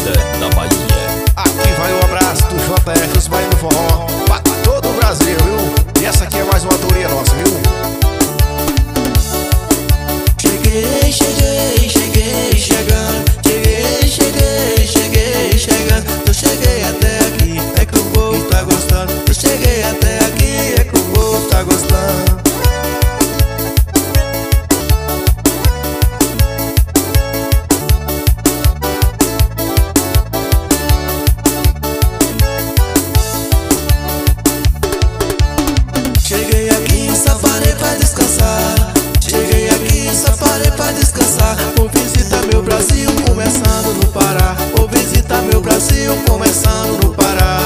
Avenida da Bahia. Aqui vai o abraço do JR, os Bahia do Forró, pra todo o Brasil, viu? E essa aqui é mais uma autoria nossa, viu? Cheguei, cheguei, cheguei, chegando. Cheguei, cheguei, cheguei, chegando. Eu cheguei até aqui, é que o povo tá gostando. Eu cheguei até aqui, é que o povo tá gostando. Cheguei aqui, só parei pra descansar. Cheguei aqui, só parei pra descansar. Vou visitar meu Brasil, começando no Pará. Vou visitar meu Brasil, começando no Pará.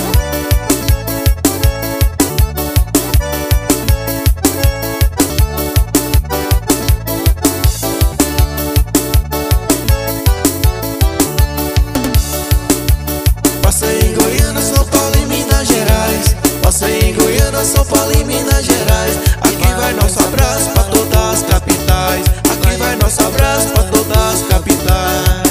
Passei em Goiânia, São Paulo e Minas Gerais. Passei em Goiânia, São Paulo e Minas Gerais. Aqui vai nosso abraço pra todas as capitais. Aqui vai nosso abraço pra todas as capitais.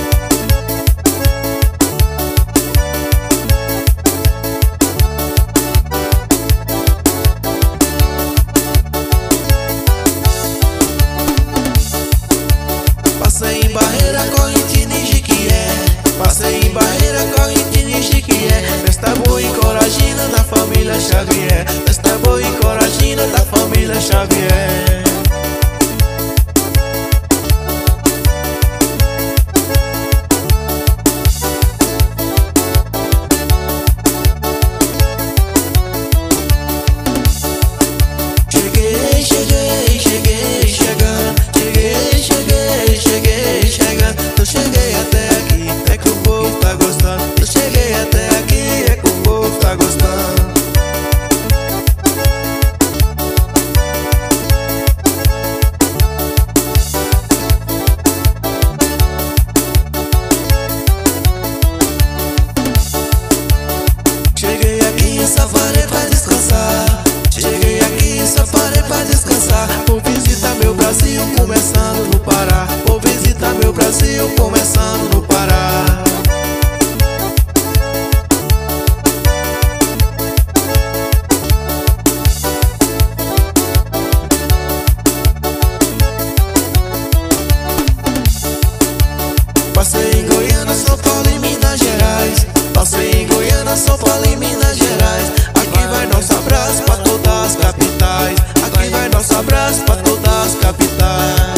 Passei em Barreira, Correntina e Jequié. Passei em Barreira, Correntina e Jequié. Festa boa e Coragina da família Xavier. Festa boa e Coragina da família Xavier. Cheguei, cheguei, cheguei, chegando. Cheguei, cheguei, cheguei, chegando. Eu cheguei até aqui, é que o povo tá gostando. Eu cheguei até aqui, é que o povo tá gostando. Cheguei aqui, só parei pra descansar. Cheguei aqui, só parei pra descansar. Vou visitar meu Brasil, começando no Pará. Vou visitar meu Brasil, começando no Pará. Passei em Goiânia, São Paulo e Minas Gerais. Passei em Goiânia, São Paulo e Minas Gerais. Aqui vai nosso abraço pra todas as capitais. Aqui vai nosso abraço pra todas as capitais.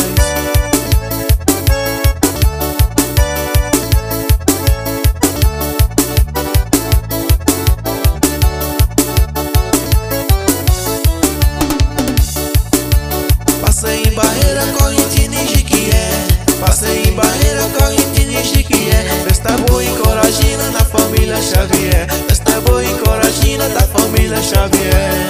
Passei em Barreira, Correntina e Jequié. Passei em Barreira, Correntina e Jequié. Festa boa e Coragina da família Xavier. Festa boa e Coragina da família Xavier.